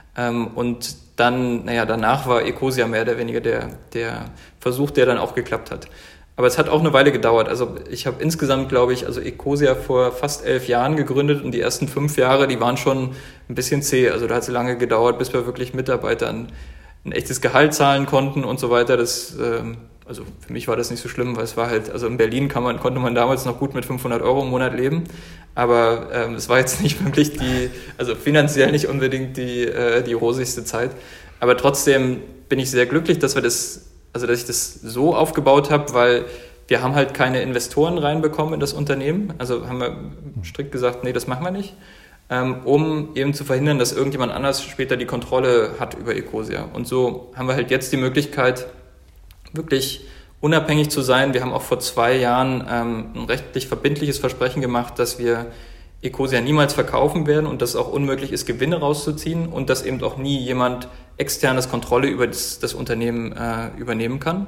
Und dann, naja, danach war Ecosia mehr oder weniger der, der Versuch, der dann auch geklappt hat. Aber es hat auch eine Weile gedauert. Also ich habe insgesamt, glaube ich, also Ecosia vor fast elf Jahren gegründet und die ersten fünf Jahre, die waren schon ein bisschen zäh. Also da hat es lange gedauert, bis wir wirklich Mitarbeitern ein echtes Gehalt zahlen konnten und so weiter. Das, ähm, also für mich war das nicht so schlimm, weil es war halt, also in Berlin kann man, konnte man damals noch gut mit fünfhundert Euro im Monat leben. Aber ähm, es war jetzt nicht wirklich die, also finanziell nicht unbedingt die, äh, die rosigste Zeit. Aber trotzdem bin ich sehr glücklich, dass wir das Also, dass ich das so aufgebaut habe, weil wir haben halt keine Investoren reinbekommen in das Unternehmen. Also haben wir strikt gesagt, nee, das machen wir nicht, ähm, um eben zu verhindern, dass irgendjemand anders später die Kontrolle hat über Ecosia. Und so haben wir halt jetzt die Möglichkeit, wirklich unabhängig zu sein. Wir haben auch vor zwei Jahren ähm, ein rechtlich verbindliches Versprechen gemacht, dass wir Ecosia niemals verkaufen werden und dass es auch unmöglich ist, Gewinne rauszuziehen und dass eben auch nie jemand externes Kontrolle über das, das Unternehmen äh, übernehmen kann.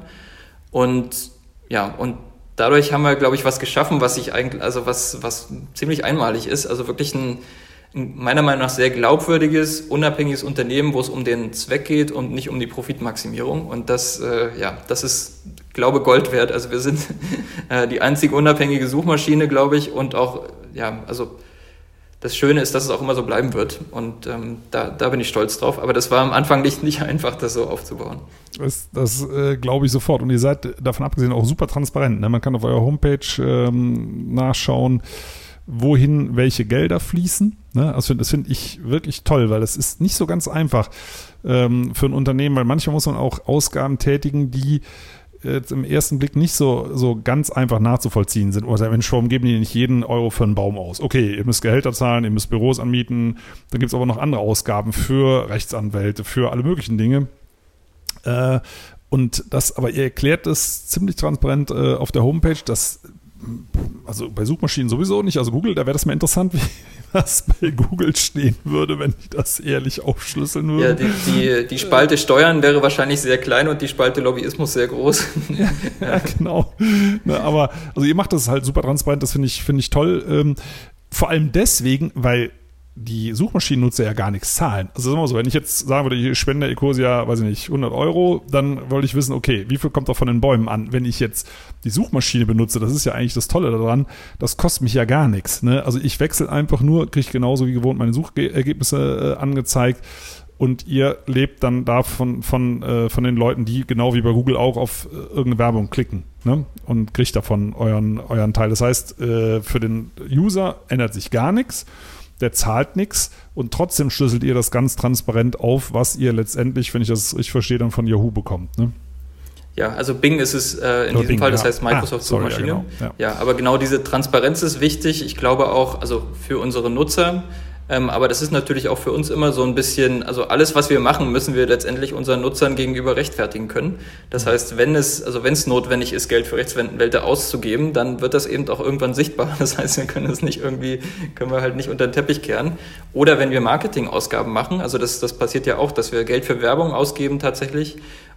Und ja, und dadurch haben wir, glaube ich, was geschaffen, was sich eigentlich, also was, was ziemlich einmalig ist. Also wirklich ein, ein meiner Meinung nach sehr glaubwürdiges, unabhängiges Unternehmen, wo es um den Zweck geht und nicht um die Profitmaximierung. Und das, äh, ja, das ist, glaube Gold wert. Also wir sind äh, die einzige unabhängige Suchmaschine, glaube ich, und auch, ja, also das Schöne ist, dass es auch immer so bleiben wird und ähm, da, da bin ich stolz drauf. Aber das war am Anfang nicht, nicht einfach, das so aufzubauen. Das, das äh, glaube ich sofort. Und ihr seid davon abgesehen auch super transparent. Ne? Man kann auf eurer Homepage ähm, nachschauen, wohin welche Gelder fließen. Ne? Also das finde ich wirklich toll, weil das ist nicht so ganz einfach ähm, für ein Unternehmen, weil manchmal muss man auch Ausgaben tätigen, die jetzt im ersten Blick nicht so, so ganz einfach nachzuvollziehen sind. Oder Mensch, warum geben die nicht jeden Euro für einen Baum aus? Okay, ihr müsst Gehälter zahlen, ihr müsst Büros anmieten, dann gibt es aber noch andere Ausgaben für Rechtsanwälte, für alle möglichen Dinge. Äh, und das, aber ihr erklärt das ziemlich transparent äh, auf der Homepage, dass also bei Suchmaschinen sowieso nicht, also Google, da wäre das mal interessant, wie was bei Google stehen würde, wenn ich das ehrlich aufschlüsseln würde. Ja, die, die, die Spalte Steuern wäre wahrscheinlich sehr klein und die Spalte Lobbyismus sehr groß. Ja, ja genau. Ne, aber also ihr macht das halt super transparent, das finde ich, finde ich toll. Ähm, vor allem deswegen, weil die Suchmaschinennutzer ja gar nichts zahlen. Also sagen wir so, wenn ich jetzt sagen würde, ich spende Ecosia, weiß ich nicht, hundert Euro, dann wollte ich wissen, okay, wie viel kommt da von den Bäumen an? Wenn ich jetzt die Suchmaschine benutze, das ist ja eigentlich das Tolle daran, das kostet mich ja gar nichts. Ne? Also ich wechsle einfach nur, kriege genauso wie gewohnt meine Suchergebnisse äh, angezeigt und ihr lebt dann davon von, äh, von den Leuten, die genau wie bei Google auch auf äh, irgendeine Werbung klicken, ne? Und kriegt davon euren, euren Teil. Das heißt, äh, für den User ändert sich gar nichts. Der zahlt nichts und trotzdem schlüsselt ihr das ganz transparent auf, was ihr letztendlich, wenn ich das richtig verstehe, dann von Yahoo bekommt. Ne? Ja, also Bing ist es äh, in Oder diesem Bing, Fall, das ja. heißt Microsoft ah, sorry, Suchmaschine. Ja, genau. ja. ja, aber genau diese Transparenz ist wichtig. Ich glaube auch, also für unsere Nutzer, ähm, aber das ist natürlich auch für uns immer so ein bisschen, also alles, was wir machen, müssen wir letztendlich unseren Nutzern gegenüber rechtfertigen können. Das heißt, wenn es, also wenn es notwendig ist, Geld für Rechtsanwälte auszugeben, dann wird das eben auch irgendwann sichtbar. Das heißt, wir können es nicht irgendwie, können wir halt nicht unter den Teppich kehren. Oder wenn wir Marketingausgaben machen, also das, das passiert ja auch, dass wir Geld für Werbung ausgeben tatsächlich.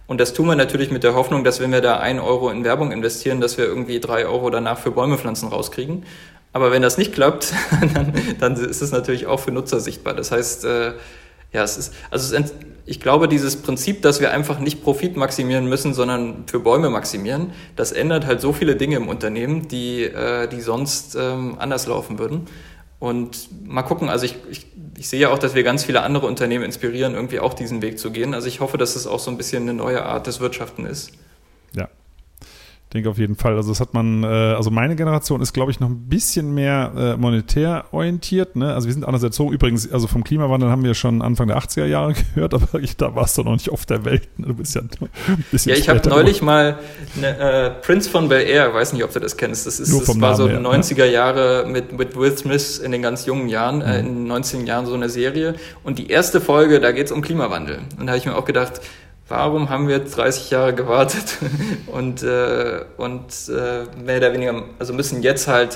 Und das tun wir natürlich mit der Hoffnung, dass wenn wir da ein Euro in Werbung investieren, dass wir irgendwie drei Euro danach für Bäume pflanzen rauskriegen. Aber wenn das nicht klappt, dann, dann ist es natürlich auch für Nutzer sichtbar. Das heißt, äh, ja, es ist, also es, ich glaube, dieses Prinzip, dass wir einfach nicht Profit maximieren müssen, sondern für Bäume maximieren, das ändert halt so viele Dinge im Unternehmen, die, äh, die sonst ähm, anders laufen würden. Und mal gucken, also ich, ich, ich sehe ja auch, dass wir ganz viele andere Unternehmen inspirieren, irgendwie auch diesen Weg zu gehen. Also ich hoffe, dass es auch so ein bisschen eine neue Art des Wirtschaften ist. Ja. Ich denke auf jeden Fall. Also das hat man, äh, also meine Generation ist, glaube ich, noch ein bisschen mehr äh, monetär orientiert. Ne? Also wir sind anders erzogen. Übrigens, also vom Klimawandel haben wir schon Anfang der achtziger Jahre gehört, aber ich, da warst du noch nicht auf der Welt. Ne? Du bist ja ein bisschen Ja, ich habe neulich mal eine, äh, Prince von Bel-Air, weiß nicht, ob du das kennst. Das, ist, das war so her, neunziger ne? Jahre mit, mit Will Smith in den ganz jungen Jahren, mhm. äh, in den neunziger Jahren so eine Serie. Und die erste Folge, da geht es um Klimawandel. Und da habe ich mir auch gedacht, warum haben wir jetzt dreißig Jahre gewartet und, äh, und äh, mehr oder weniger, also müssen jetzt halt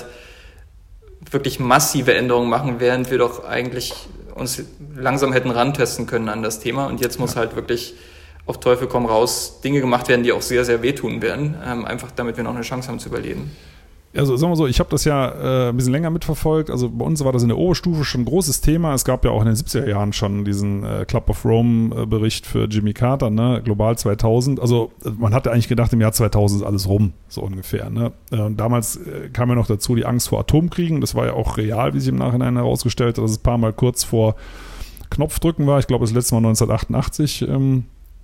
wirklich massive Änderungen machen, während wir doch eigentlich uns langsam hätten rantesten können an das Thema. Und jetzt muss ja. halt wirklich auf Teufel komm raus Dinge gemacht werden, die auch sehr, sehr wehtun werden, ähm, einfach damit wir noch eine Chance haben zu überleben. Also sagen wir so, ich habe das ja äh, ein bisschen länger mitverfolgt. Also bei uns war das in der Oberstufe schon ein großes Thema. Es gab ja auch in den siebziger Jahren schon diesen äh, Club of Rome äh, Bericht für Jimmy Carter, ne? Global zweitausend. Also man hatte eigentlich gedacht, im Jahr zweitausend ist alles rum, so ungefähr. Ne? Äh, und damals äh, kam ja noch dazu die Angst vor Atomkriegen. Das war ja auch real, wie sich im Nachhinein herausgestellt hat, dass es ein paar Mal kurz vor Knopfdrücken war. Ich glaube, das letzte Mal neunzehnhundertachtundachtzig. Ähm,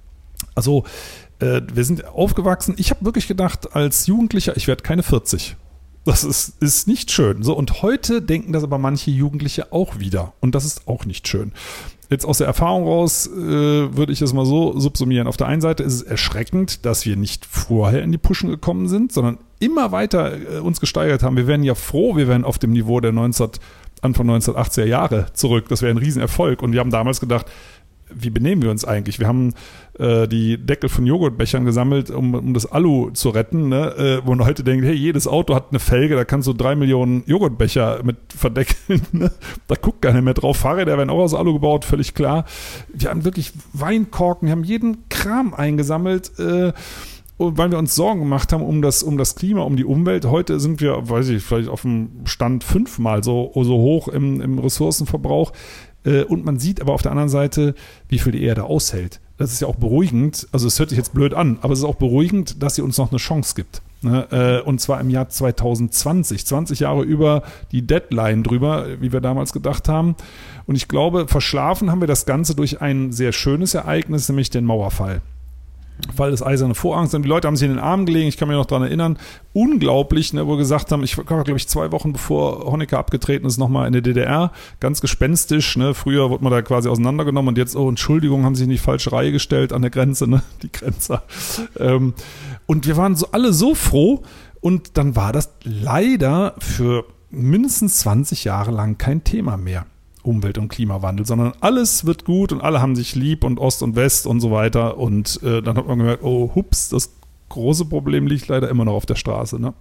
also äh, wir sind aufgewachsen. Ich habe wirklich gedacht, als Jugendlicher, ich werde keine vierzig. Das ist, ist nicht schön. So, und heute denken das aber manche Jugendliche auch wieder. Und das ist auch nicht schön. Jetzt aus der Erfahrung raus äh, würde ich es mal so subsumieren. Auf der einen Seite ist es erschreckend, dass wir nicht vorher in die Puschen gekommen sind, sondern immer weiter äh, uns gesteigert haben. Wir wären ja froh, wir wären auf dem Niveau der neunzehn, Anfang neunzehnhundertachtziger Jahre zurück. Das wäre ein Riesenerfolg. Und wir haben damals gedacht, wie benehmen wir uns eigentlich? Wir haben äh, die Deckel von Joghurtbechern gesammelt, um, um das Alu zu retten, ne? äh, wo man heute denkt, hey, jedes Auto hat eine Felge, da kannst du drei Millionen Joghurtbecher mit verdeckeln. Ne? Da guckt keiner mehr drauf. Fahrräder werden auch aus Alu gebaut, völlig klar. Wir haben wirklich Weinkorken, wir haben jeden Kram eingesammelt, äh, weil wir uns Sorgen gemacht haben um das, um das Klima, um die Umwelt. Heute sind wir, weiß ich, vielleicht auf dem Stand fünfmal so, so hoch im, im Ressourcenverbrauch. Und man sieht aber auf der anderen Seite, wie viel die Erde aushält. Das ist ja auch beruhigend, also es hört sich jetzt blöd an, aber es ist auch beruhigend, dass sie uns noch eine Chance gibt. Und zwar im Jahr zwanzig zwanzig, zwanzig Jahre über die Deadline drüber, wie wir damals gedacht haben. Und ich glaube, verschlafen haben wir das Ganze durch ein sehr schönes Ereignis, nämlich den Mauerfall. Fall des Eisernen Vorhangs. Und die Leute haben sich in den Armen gelegen, ich kann mich noch daran erinnern, unglaublich, ne, wo wir gesagt haben, ich war, glaube ich, zwei Wochen bevor Honecker abgetreten ist, nochmal in der D D R, ganz gespenstisch, ne, früher wurde man da quasi auseinandergenommen und jetzt, oh, Entschuldigung, haben sich in die falsche Reihe gestellt an der Grenze, ne, die Grenzer. Ähm, und wir waren so alle so froh und dann war das leider für mindestens zwanzig Jahre lang kein Thema mehr. Umwelt- und Klimawandel, sondern alles wird gut und alle haben sich lieb und Ost und West und so weiter und äh, dann hat man gemerkt, oh hups, das große Problem liegt leider immer noch auf der Straße, ne?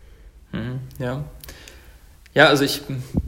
Ja. Ja, also ich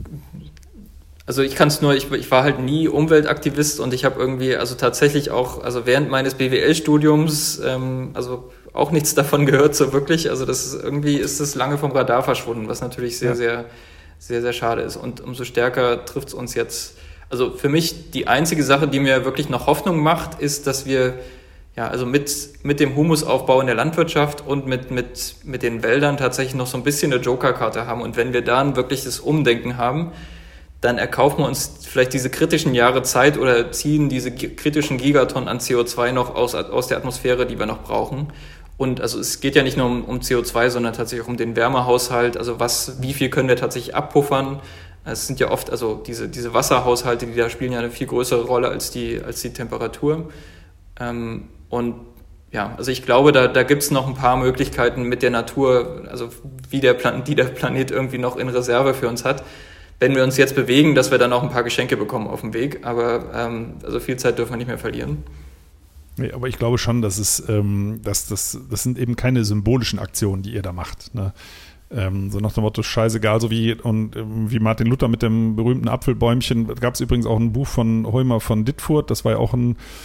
also ich kann es nur, ich, ich war halt nie Umweltaktivist und ich habe irgendwie, also tatsächlich auch, also während meines B W L-Studiums, ähm, also auch nichts davon gehört so wirklich, also das ist irgendwie, ist das lange vom Radar verschwunden, was natürlich sehr, ja. sehr sehr, sehr schade ist. Und umso stärker trifft es uns jetzt. Also für mich die einzige Sache, die mir wirklich noch Hoffnung macht, ist, dass wir ja also mit, mit dem Humusaufbau in der Landwirtschaft und mit, mit, mit den Wäldern tatsächlich noch so ein bisschen eine Jokerkarte haben. Und wenn wir da ein wirkliches Umdenken haben, dann erkaufen wir uns vielleicht diese kritischen Jahre Zeit oder ziehen diese kritischen Gigatonnen an C O zwei noch aus, aus der Atmosphäre, die wir noch brauchen. Und also es geht ja nicht nur um, um C O zwei, sondern tatsächlich auch um den Wärmehaushalt. Also was, wie viel können wir tatsächlich abpuffern? Es sind ja oft, also diese, diese Wasserhaushalte, die da spielen ja eine viel größere Rolle als die, als die Temperatur. Ähm, und ja, also ich glaube, da, da gibt es noch ein paar Möglichkeiten mit der Natur, also wie der Plan, die der Planet irgendwie noch in Reserve für uns hat. Wenn wir uns jetzt bewegen, dass wir dann auch ein paar Geschenke bekommen auf dem Weg. Aber ähm, also viel Zeit dürfen wir nicht mehr verlieren. Nee, aber ich glaube schon, dass es, ähm, dass das, das sind eben keine symbolischen Aktionen, die ihr da macht. Ne? Ähm, so nach dem Motto, scheißegal, so wie, und, ähm, wie Martin Luther mit dem berühmten Apfelbäumchen. Da gab es übrigens auch ein Buch von Heumer von Dittfurt, das war ja auch ein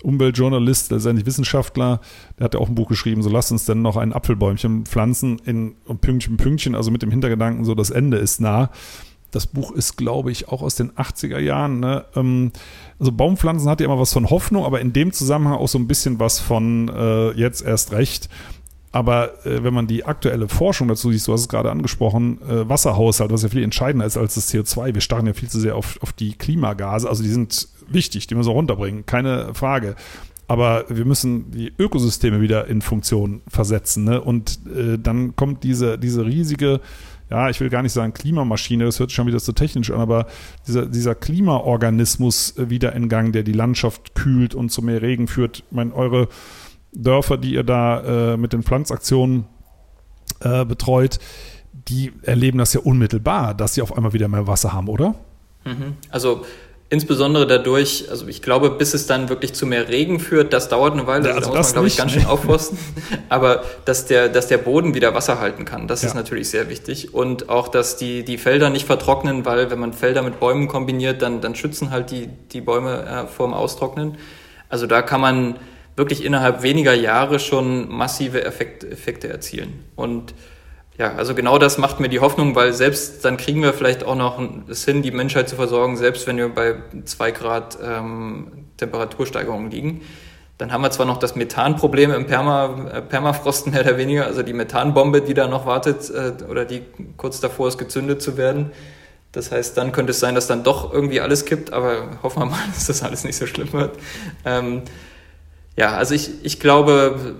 Umweltjournalist, letztendlich Wissenschaftler, der hat ja auch ein Buch geschrieben, so lasst uns denn noch ein Apfelbäumchen pflanzen in Pünktchen, Pünktchen, also mit dem Hintergedanken, so das Ende ist nah. Das Buch ist, glaube ich, auch aus den achtziger Jahren. Ne? Also Baumpflanzen hat ja immer was von Hoffnung, aber in dem Zusammenhang auch so ein bisschen was von äh, jetzt erst recht. Aber äh, wenn man die aktuelle Forschung dazu sieht, du hast es gerade angesprochen, äh, Wasserhaushalt, was ja viel entscheidender ist als das C O zwei. Wir starren ja viel zu sehr auf, auf die Klimagase. Also die sind wichtig, die müssen wir runterbringen, keine Frage. Aber wir müssen die Ökosysteme wieder in Funktion versetzen. Ne? Und äh, dann kommt diese, diese riesige, ja, ich will gar nicht sagen Klimamaschine, das hört sich schon wieder so technisch an, aber dieser, dieser Klimaorganismus äh, wieder in Gang, der die Landschaft kühlt und zu mehr Regen führt. Ich meine, eure Dörfer, die ihr da äh, mit den Pflanzaktionen äh, betreut, die erleben das ja unmittelbar, dass sie auf einmal wieder mehr Wasser haben, oder? Mhm. Also insbesondere dadurch, also ich glaube, bis es dann wirklich zu mehr Regen führt, das dauert eine Weile, ja, also da muss man, glaube ich, ganz schön aufforsten. Aber dass der, dass der Boden wieder Wasser halten kann, das ja. ist natürlich sehr wichtig. Und auch, dass die, die Felder nicht vertrocknen, weil wenn man Felder mit Bäumen kombiniert, dann, dann schützen halt die, die Bäume äh, vor dem Austrocknen. Also da kann man wirklich innerhalb weniger Jahre schon massive Effekt, Effekte erzielen. Und ja, also genau das macht mir die Hoffnung, weil selbst dann kriegen wir vielleicht auch noch es hin, die Menschheit zu versorgen, selbst wenn wir bei zwei Grad ähm, Temperatursteigerungen liegen. Dann haben wir zwar noch das Methanproblem im Perma, äh, Permafrost mehr oder weniger, also die Methanbombe, die da noch wartet äh, oder die kurz davor ist, gezündet zu werden. Das heißt, dann könnte es sein, dass dann doch irgendwie alles kippt, aber hoffen wir mal, dass das alles nicht so schlimm wird. Ähm, Ja, also ich, ich glaube,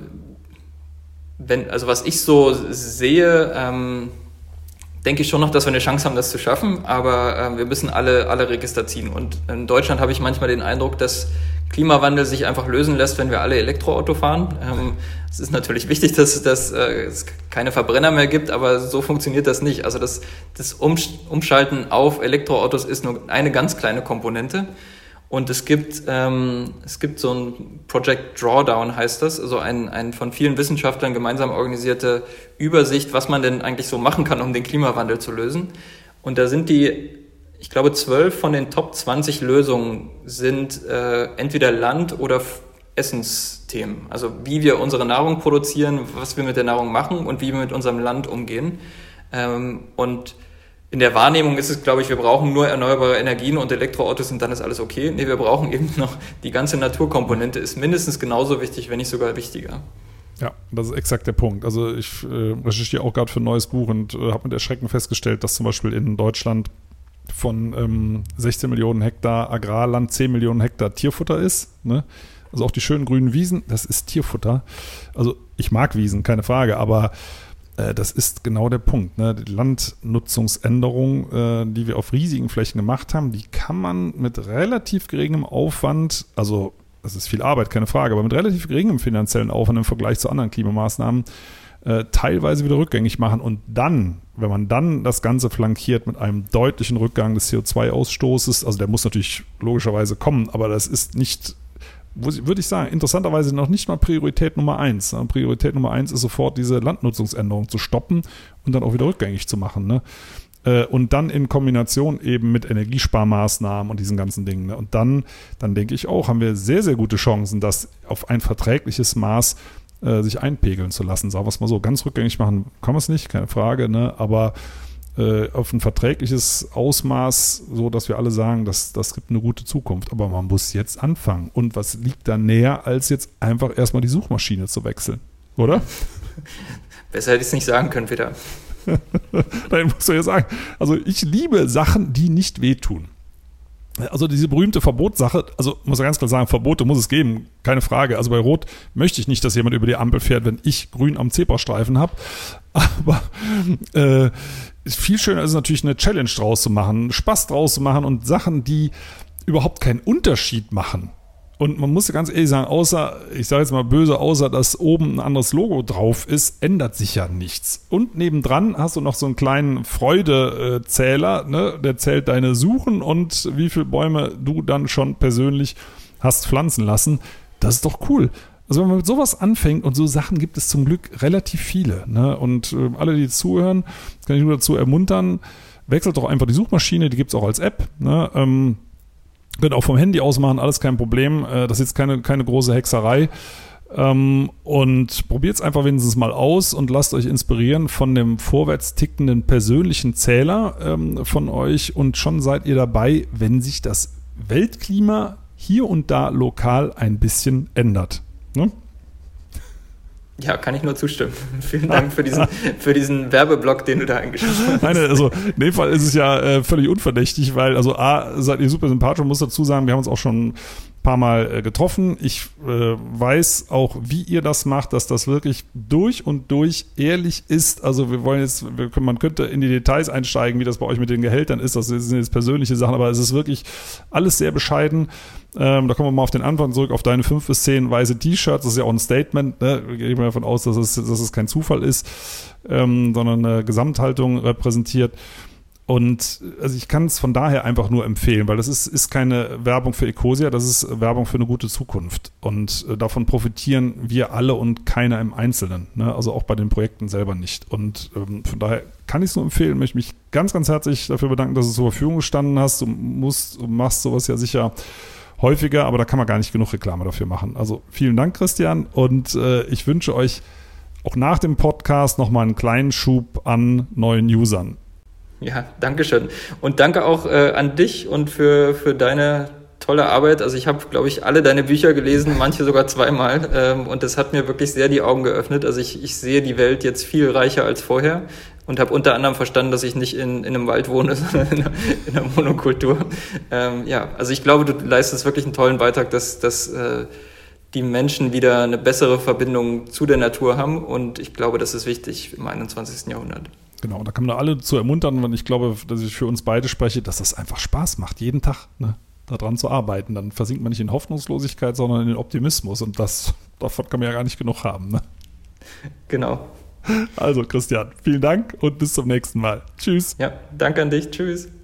wenn, also was ich so sehe, ähm, denke ich schon noch, dass wir eine Chance haben, das zu schaffen, aber ähm, wir müssen alle, alle Register ziehen. Und in Deutschland habe ich manchmal den Eindruck, dass Klimawandel sich einfach lösen lässt, wenn wir alle Elektroauto fahren. Ähm, es ist natürlich wichtig, dass, dass äh, es keine Verbrenner mehr gibt, aber so funktioniert das nicht. Also das, das Umschalten auf Elektroautos ist nur eine ganz kleine Komponente. Und es gibt, ähm, es gibt so ein Project Drawdown, heißt das, also ein, ein von vielen Wissenschaftlern gemeinsam organisierte Übersicht, was man denn eigentlich so machen kann, um den Klimawandel zu lösen. Und da sind die, ich glaube, zwölf von den Top zwanzig Lösungen sind äh, entweder Land- oder Essensthemen. Also wie wir unsere Nahrung produzieren, was wir mit der Nahrung machen und wie wir mit unserem Land umgehen. Ähm, und in der Wahrnehmung ist es, glaube ich, wir brauchen nur erneuerbare Energien und Elektroautos und dann ist alles okay. Nee, wir brauchen eben noch die ganze Naturkomponente, ist mindestens genauso wichtig, wenn nicht sogar wichtiger. Ja, das ist exakt der Punkt. Also ich äh, recherchiere auch gerade für ein neues Buch und äh, habe mit Erschrecken festgestellt, dass zum Beispiel in Deutschland von ähm, sechzehn Millionen Hektar Agrarland zehn Millionen Hektar Tierfutter ist. Ne? Also auch die schönen grünen Wiesen, das ist Tierfutter. Also ich mag Wiesen, keine Frage, aber das ist genau der Punkt. Ne? Die Landnutzungsänderung, äh, die wir auf riesigen Flächen gemacht haben, die kann man mit relativ geringem Aufwand, also das ist viel Arbeit, keine Frage, aber mit relativ geringem finanziellen Aufwand im Vergleich zu anderen Klimamaßnahmen äh, teilweise wieder rückgängig machen. Und dann, wenn man dann das Ganze flankiert mit einem deutlichen Rückgang des C O zwei Ausstoßes, also der muss natürlich logischerweise kommen, aber das ist nicht, würde ich sagen, interessanterweise noch nicht mal Priorität Nummer eins. Priorität Nummer eins ist sofort diese Landnutzungsänderung zu stoppen und dann auch wieder rückgängig zu machen. Ne? Und dann in Kombination eben mit Energiesparmaßnahmen und diesen ganzen Dingen. Ne? Und dann, dann denke ich auch, haben wir sehr, sehr gute Chancen, das auf ein verträgliches Maß äh, sich einpegeln zu lassen. Sagen wir es mal so, ganz rückgängig machen kann man es nicht, keine Frage, ne? Aber auf ein verträgliches Ausmaß, so dass wir alle sagen, das, das gibt eine gute Zukunft. Aber man muss jetzt anfangen. Und was liegt da näher, als jetzt einfach erstmal die Suchmaschine zu wechseln? Oder? Besser hätte ich es nicht sagen können, Peter. Nein, musst du ja sagen. Also ich liebe Sachen, die nicht wehtun. Also diese berühmte Verbotssache, also muss ich ganz klar sagen, Verbote muss es geben, keine Frage. Also bei Rot möchte ich nicht, dass jemand über die Ampel fährt, wenn ich grün am Zebrastreifen habe. Aber äh, viel schöner ist es natürlich, eine Challenge draus zu machen, Spaß draus zu machen und Sachen, die überhaupt keinen Unterschied machen. Und man muss ja ganz ehrlich sagen, außer, ich sage jetzt mal böse, außer dass oben ein anderes Logo drauf ist, ändert sich ja nichts. Und nebendran hast du noch so einen kleinen Freudezähler, ne? Der zählt deine Suchen und wie viele Bäume du dann schon persönlich hast pflanzen lassen. Das ist doch cool. Also wenn man mit sowas anfängt, und so Sachen gibt es zum Glück relativ viele, ne? Und äh, alle, die zuhören, kann ich nur dazu ermuntern, wechselt doch einfach die Suchmaschine, die gibt es auch als App, ne? Ähm, Könnt auch vom Handy aus machen, alles kein Problem. Das ist jetzt keine, keine große Hexerei. Und probiert es einfach wenigstens mal aus und lasst euch inspirieren von dem vorwärts tickenden persönlichen Zähler von euch. Und schon seid ihr dabei, wenn sich das Weltklima hier und da lokal ein bisschen ändert. Ne? Ja, kann ich nur zustimmen. Vielen Dank für diesen, für diesen Werbeblock, den du da eingeschrieben hast. Nein, also in dem Fall ist es ja äh, völlig unverdächtig, weil, also A, seid ihr super sympathisch und muss dazu sagen, wir haben uns auch schon ein paar Mal äh, getroffen. Ich äh, weiß auch, wie ihr das macht, dass das wirklich durch und durch ehrlich ist. Also wir wollen jetzt, wir können, man könnte in die Details einsteigen, wie das bei euch mit den Gehältern ist. Das sind jetzt persönliche Sachen, aber es ist wirklich alles sehr bescheiden. Ähm, da kommen wir mal auf den Anfang zurück, auf deine fünf bis zehn weiße T-Shirts. Das ist ja auch ein Statement. Ne? Wir gehen davon aus, dass es, dass es kein Zufall ist, ähm, sondern eine Gesamthaltung repräsentiert. Und also ich kann es von daher einfach nur empfehlen, weil das ist, ist keine Werbung für Ecosia, das ist Werbung für eine gute Zukunft. Und äh, davon profitieren wir alle und keiner im Einzelnen. Ne? Also auch bei den Projekten selber nicht. Und ähm, von daher kann ich es nur empfehlen, möchte mich ganz, ganz herzlich dafür bedanken, dass du zur Verfügung gestanden hast. Du musst, du machst sowas ja sicher häufiger, aber da kann man gar nicht genug Reklame dafür machen. Also vielen Dank, Christian, und äh, ich wünsche euch auch nach dem Podcast nochmal einen kleinen Schub an neuen Usern. Ja, danke schön. Und danke auch äh, an dich und für, für deine tolle Arbeit. Also ich habe, glaube ich, alle deine Bücher gelesen, manche sogar zweimal, ähm, und das hat mir wirklich sehr die Augen geöffnet. Also ich, ich sehe die Welt jetzt viel reicher als vorher. Und habe unter anderem verstanden, dass ich nicht in, in einem Wald wohne, sondern in einer, in einer Monokultur. Ähm, ja, also ich glaube, du leistest wirklich einen tollen Beitrag, dass, dass äh, die Menschen wieder eine bessere Verbindung zu der Natur haben. Und ich glaube, das ist wichtig im einundzwanzigsten Jahrhundert. Genau, da kann man alle zu ermuntern, und ich glaube, dass ich für uns beide spreche, dass das einfach Spaß macht, jeden Tag, ne, daran zu arbeiten. Dann versinkt man nicht in Hoffnungslosigkeit, sondern in den Optimismus. Und das, davon kann man ja gar nicht genug haben. Ne? Genau. Also Christian, vielen Dank und bis zum nächsten Mal. Tschüss. Ja, danke an dich. Tschüss.